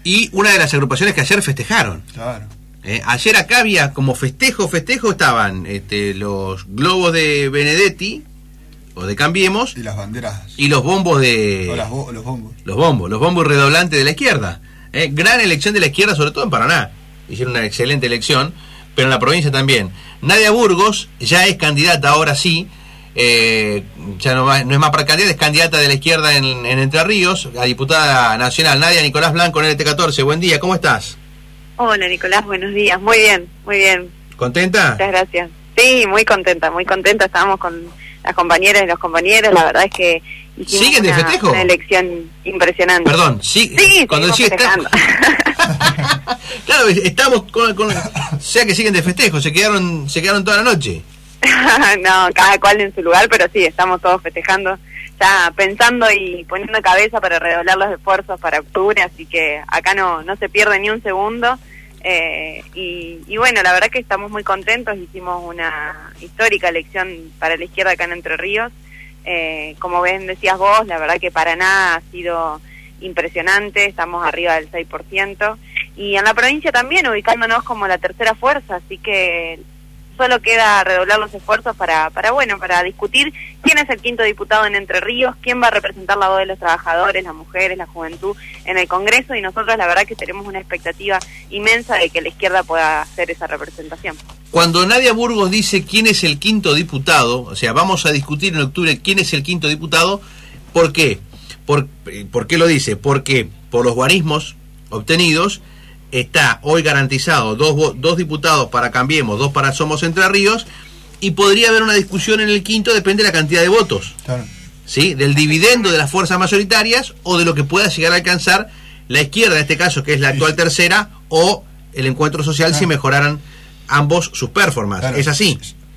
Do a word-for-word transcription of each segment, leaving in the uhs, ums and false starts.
y una de las agrupaciones que ayer festejaron. Claro. Eh, ayer acá había como festejo, festejo, estaban este, los globos de Benedetti, o de Cambiemos, Y las banderas. y los bombos de... O las bo- los bombos. Los bombos, los bombos redoblantes de la izquierda. Eh, gran elección de la izquierda, sobre todo en Paraná. Hicieron una excelente elección, pero en la provincia también. Nadia Burgos ya es candidata, ahora sí, eh, ya no, va, no es más para candidata, es candidata de la izquierda en, en Entre Ríos, a diputada nacional. Nadia, Nicolás Blanco, en L T catorce, buen día, ¿cómo estás? Hola Nicolás, buenos días, muy bien, muy bien. ¿Contenta? Muchas gracias. Sí, muy contenta, muy contenta, estábamos con las compañeras y los compañeros, la verdad es que hicimos ¿Siguen de una, festejo? una elección impresionante. Perdón, sí, Sí, cuando seguimos decía está... festejando. Claro, estamos con, con... O sea que siguen de festejo, se quedaron, se quedaron toda la noche. No, cada cual en su lugar, pero sí, estamos todos festejando, ya pensando y poniendo cabeza para redoblar los esfuerzos para octubre, así que acá no, no se pierde ni un segundo. Eh, y, y bueno, la verdad que estamos muy contentos, hicimos una histórica elección para la izquierda acá en Entre Ríos. Eh, como bien decías vos, la verdad que Paraná ha sido impresionante, estamos arriba del seis por ciento, y en la provincia también ubicándonos como la tercera fuerza, así que solo queda redoblar los esfuerzos para, para bueno, para discutir quién es el quinto diputado en Entre Ríos, quién va a representar la voz de los trabajadores, las mujeres, la juventud en el Congreso, y nosotros la verdad que tenemos una expectativa inmensa de que la izquierda pueda hacer esa representación. Cuando Nadia Burgos dice quién es el quinto diputado, o sea, vamos a discutir en octubre quién es el quinto diputado, ¿por qué? ¿Por, ¿por qué lo dice? Porque por los guarismos obtenidos está hoy garantizado dos, dos diputados para Cambiemos, dos para Somos Entre Ríos, y podría haber una discusión en el quinto, depende de la cantidad de votos, Claro. ¿sí? Del dividendo de las fuerzas mayoritarias o de lo que pueda llegar a alcanzar la izquierda, en este caso, que es la actual tercera, o el Encuentro Social, Claro. si mejoraran ambos sus performances. Claro. ¿Es así?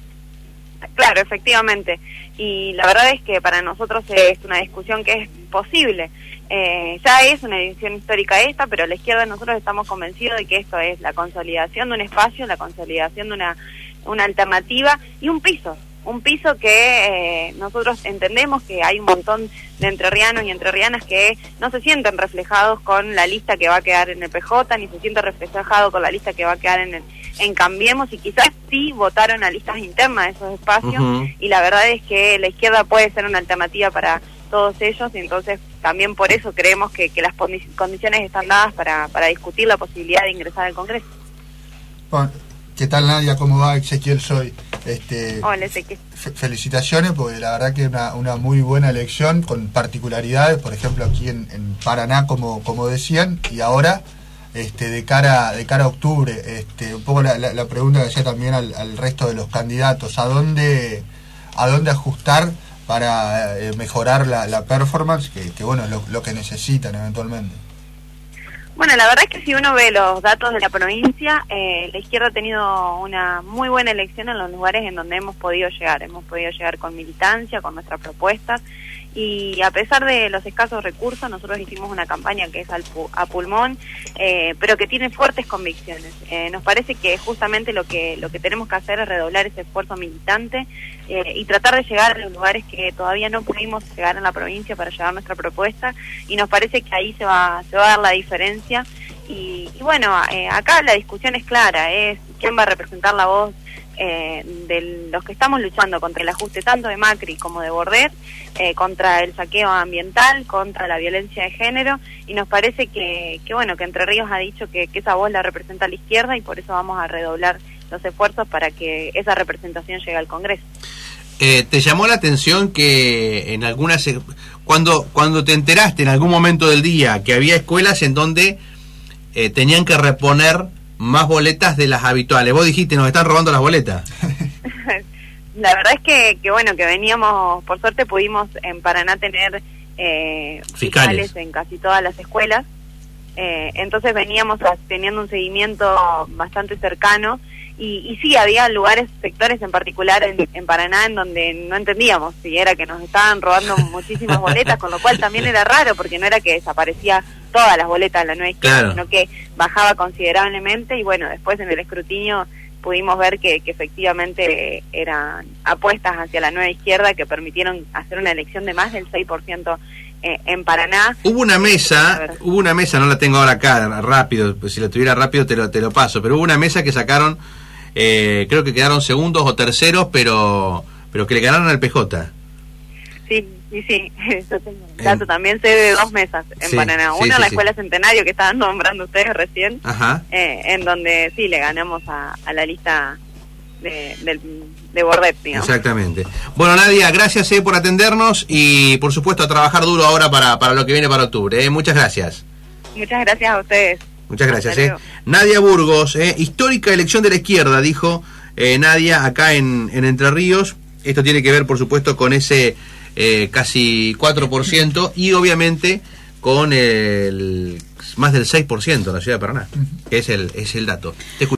Claro, efectivamente. Y la verdad es que para nosotros es una discusión que es posible. Eh, ya es una edición histórica esta, pero la izquierda nosotros estamos convencidos de que esto es la consolidación de un espacio, la consolidación de una, una alternativa y un piso. Un piso que eh, nosotros entendemos que hay un montón de entrerrianos y entrerrianas que no se sienten reflejados con la lista que va a quedar en el P J, ni se sienten reflejados con la lista que va a quedar en el, en Cambiemos, y quizás sí votaron a listas internas de esos espacios, Uh-huh. y la verdad es que la izquierda puede ser una alternativa para todos ellos, y entonces también por eso creemos que, que las condiciones están dadas para, para discutir la posibilidad de ingresar al Congreso. Bueno, ¿qué tal, Nadia? ¿Cómo va? Ezequiel soy. Este, Hola, Ezequiel. fe- felicitaciones, porque la verdad que es una, una muy buena elección, con particularidades, por ejemplo, aquí en, en Paraná, como, como decían, y ahora, este, de cara de cara a octubre, este, un poco la, la, la pregunta que hacía también al, al resto de los candidatos, ¿a dónde, a dónde ajustar para eh, mejorar la, la performance, que, que bueno, es lo, lo que necesitan eventualmente? Bueno, la verdad es que si uno ve los datos de la provincia, eh, la izquierda ha tenido una muy buena elección en los lugares en donde hemos podido llegar. Hemos podido llegar con militancia, con nuestras propuestas, y a pesar de los escasos recursos, nosotros hicimos una campaña que es al pu a pulmón, eh, pero que tiene fuertes convicciones. Eh, nos parece que justamente lo que lo que tenemos que hacer es redoblar ese esfuerzo militante eh, y tratar de llegar a los lugares que todavía no pudimos llegar en la provincia para llevar nuestra propuesta, y nos parece que ahí se va se va a dar la diferencia. Y, y bueno, eh, acá la discusión es clara, es quién va a representar la voz eh, de los que estamos luchando contra el ajuste tanto de Macri como de Bordet, eh, contra el saqueo ambiental, contra la violencia de género, y nos parece que, que bueno, que Entre Ríos ha dicho que, que esa voz la representa a la izquierda, y por eso vamos a redoblar los esfuerzos para que esa representación llegue al Congreso. Eh, ¿Te llamó la atención que en algunas... Cuando, cuando te enteraste en algún momento del día que había escuelas en donde eh, tenían que reponer más boletas de las habituales, vos dijiste, nos están robando las boletas? La verdad es que, que bueno, que veníamos, por suerte pudimos en Paraná tener eh, Fiscales. fiscales en casi todas las escuelas, eh, entonces veníamos a- teniendo un seguimiento bastante cercano, y, y sí, había lugares, sectores en particular en, en Paraná en donde no entendíamos si era que nos estaban robando muchísimas boletas, con lo cual también era raro, porque no era que desaparecía todas las boletas de la nueva izquierda, Claro. sino que bajaba considerablemente, y bueno, después en el escrutinio pudimos ver que, que efectivamente eran apuestas hacia la nueva izquierda que permitieron hacer una elección de más del seis por ciento eh, en Paraná. Hubo una mesa, hubo una mesa, no la tengo ahora acá, rápido, pues si la tuviera rápido te lo, te lo paso, pero hubo una mesa que sacaron, eh, creo que quedaron segundos o terceros, pero pero que le ganaron al P J. Sí, sí, sí, yo tengo el dato, también sé de dos mesas en sí, Paraná. sí, Una sí, en la sí. Escuela Centenario, que estaban nombrando ustedes recién, Ajá. eh, en donde sí, le ganamos a, a la lista de, de, de Bordet, digamos. Exactamente. Bueno, Nadia, gracias eh, por atendernos y por supuesto a trabajar duro ahora para, para lo que viene para octubre. Eh. Muchas gracias. Muchas gracias a ustedes. Muchas gracias. Hasta Eh. luego. Nadia Burgos, eh, histórica elección de la izquierda, dijo eh, Nadia acá en, en Entre Ríos. Esto tiene que ver, por supuesto, con ese eh, casi cuatro por ciento y obviamente con el más del seis por ciento en la ciudad de Paraná, que es el, es el dato. Te escucho.